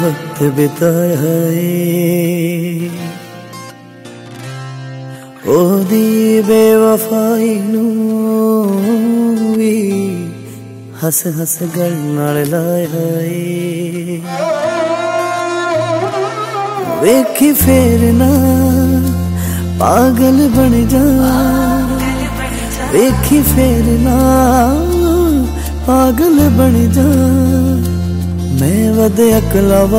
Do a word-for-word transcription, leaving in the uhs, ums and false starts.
वक्त बिताया ए ओदी बेवफाई नू वी हस हस गल नाल लाया ए वेखी फेर ना पागल बन जा वेखी फेर ना पागल बन जा मैं वध अकलावा